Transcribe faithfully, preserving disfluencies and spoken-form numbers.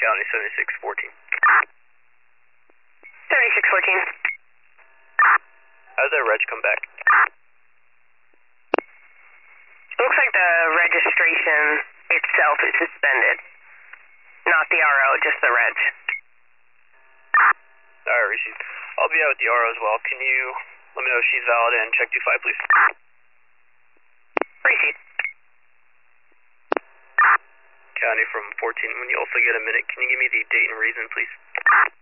County seventy-six fourteen. seventy-six fourteen. How did that reg come back? Looks like the registration itself is suspended. Not the R O, just the reg. Alright, received. I'll be out with the R O as well. Can you let me know if she's valid and check two five, please? Received. County from fourteen. When you also get a minute, can you give me the date and reason, please?